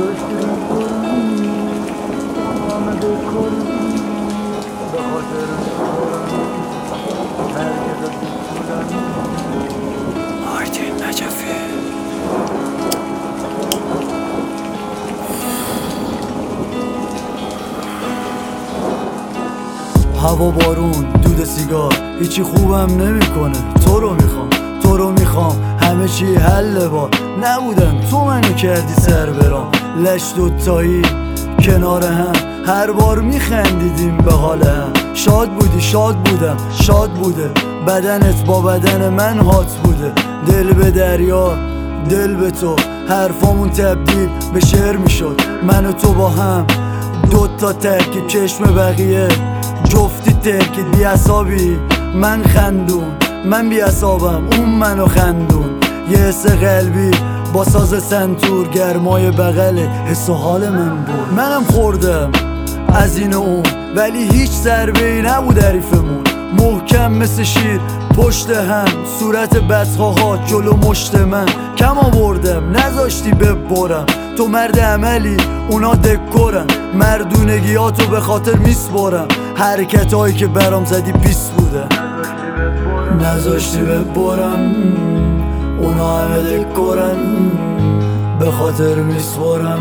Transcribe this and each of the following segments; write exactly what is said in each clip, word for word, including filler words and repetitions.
نذاشتی بخورم همه بکنم به خاطر بخورم هرگز از بودم آرتین نجفی. هوا بارون دود سیگار هیچی خوبم نمیکنه. تو رو میخوام تو رو میخوام همه چی حل با نبودم تو منو کردی سر برام. لش دوتایی کنار هم هر بار میخندیدیم به حال هم. شاد بودی شاد بودم شاد بوده بدنت با بدن من هات بوده. دل به دریا دل به تو حرفامون تبدیل به شعر میشد. من و تو با هم دوتا ترک چشم بقیه جفتی ترک بی عصابی. من خندون من بی عصابم اون منو خندون. یه حس قلبی با ساز سنتور گرمای بغل حس و حال من بود. منم خوردم از این اون ولی هیچ ضربه ای نبود حریفمون. محکم مثل شیر پشت هم صورت بدخواها جلو مشت من. کم آوردم نذاشتی ببرم تو مرد عملی اونا دکورن. مردونگیاتو به خاطر میسپرم حرکت هایی که برام زدی پیس بوده. نذاشتی ببرم اونا همه دکورن به خاطر میسپرم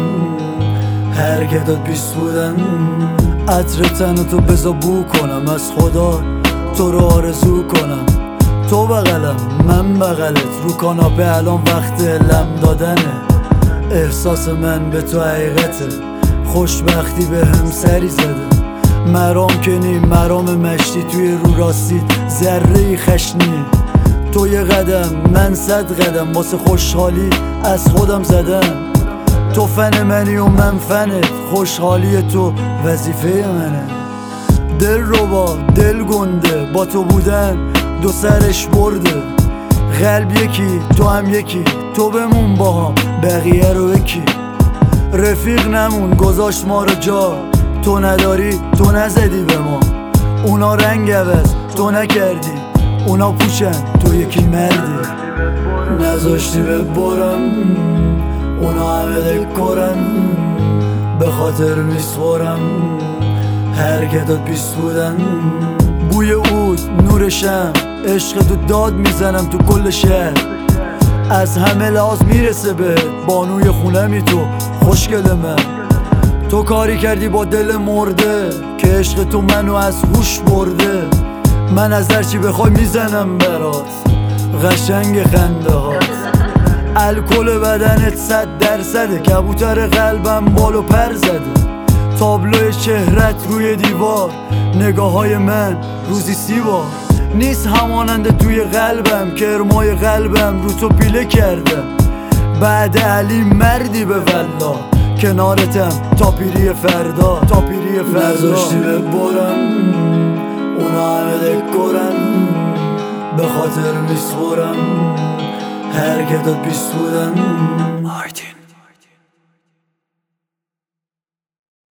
حرکتات پیس بودن. عطر تن تو بزا بو کنم از خدا تو رو آرزو کنم. تو بغلم من بغلت رو کاناپه الان وقت لم دادنه. احساس من به تو حقیقته خوشبختی به هم سری زده. مرام کنی مرام مشتی توی رو راستید ذره خشنی. تو یه قدم من صد قدم واسه خوشحالی از خودم زدم. تو فن منی و من فنت خوشحالی تو وظیفه منه. دل رو با دل گنده با تو بودن دو سرش برده. قلب یکی تو هم یکی تو بمون با هم بقیه رو یکی. رفیق نمون گذاشت ما رو جا تو نداری تو نزدی به ما. اونا رنگ عوض تو نکردی اونا پوچن تو یکی مردی. نذاشتی ببرم اونا همه دکورن به خاطر میسپرم حرکتات بیست بودن. بوی عود نور شم عشق تو داد میزنم تو کل شهر. از همه لحاظ میرسه به بانوی خونمی تو خوشگل من. تو کاری کردی با دل مرده که عشق تو منو از هوش برده. من از هرچی بخوای میزنم برات قشنگ خنده هات. الکل بدنت صد درصده کبوتر قلبم بالو پر زده. تابلو چهرت روی دیوار نگاه های من روزی سی بار. نیست هماننده توی قلبم کرمای قلبم رو تو پیله کردم. بعد علی مردی به والله کنارتم تا پیری فردا تا پیری فردا. نذاشتی ببرم اونا همه دکورن به خاطر میسپرم حرکتات بیست بودن. آرتین